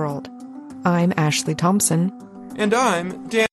world. I'm Ashley Thompson. And I'm Dan.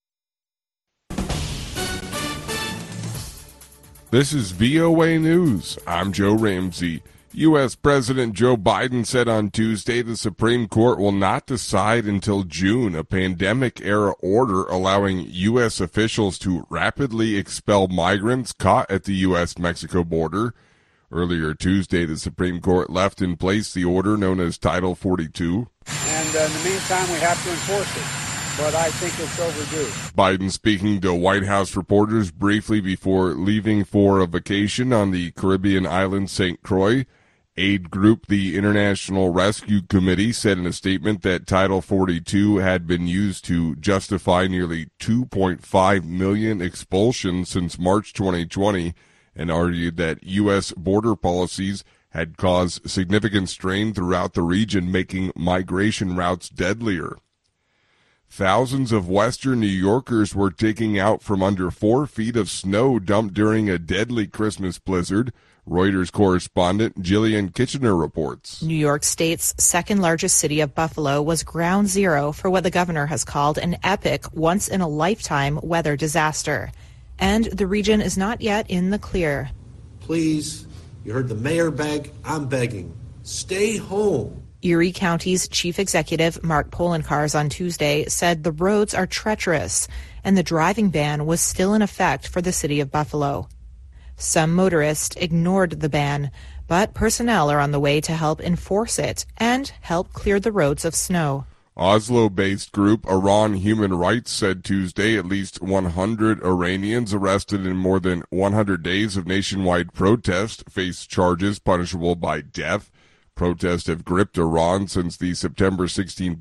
This is VOA News. I'm Joe Ramsey. U.S. President Joe Biden said on Tuesday the Supreme Court will not decide until June a pandemic-era order allowing U.S. officials to rapidly expel migrants caught at the U.S.-Mexico border. Earlier Tuesday, the Supreme Court left in place the order known as Title 42. And in the meantime, we have to enforce it. But I think it's overdue. Biden speaking to White House reporters briefly before leaving for a vacation on the Caribbean island St. Croix. Aid group the International Rescue Committee said in a statement that Title 42 had been used to justify nearly 2.5 million expulsions since March 2020 and argued that U.S. border policies had caused significant strain throughout the region, making migration routes deadlier. Thousands of Western New Yorkers were digging out from under 4 feet of snow dumped during a deadly Christmas blizzard. Reuters correspondent Jillian Kitchener reports. New York State's second largest city of Buffalo was ground zero for what the governor has called an epic, once-in-a-lifetime weather disaster. And the region is not yet in the clear. Please, you heard the mayor beg, I'm begging. Stay home. Erie County's chief executive, Mark Poloncarz, on Tuesday said the roads are treacherous and the driving ban was still in effect for the city of Buffalo. Some motorists ignored the ban, but personnel are on the way to help enforce it and help clear the roads of snow. Oslo-based group Iran Human Rights said Tuesday at least 100 Iranians arrested in more than 100 days of nationwide protest face charges punishable by death. Protests have gripped Iran since the September 16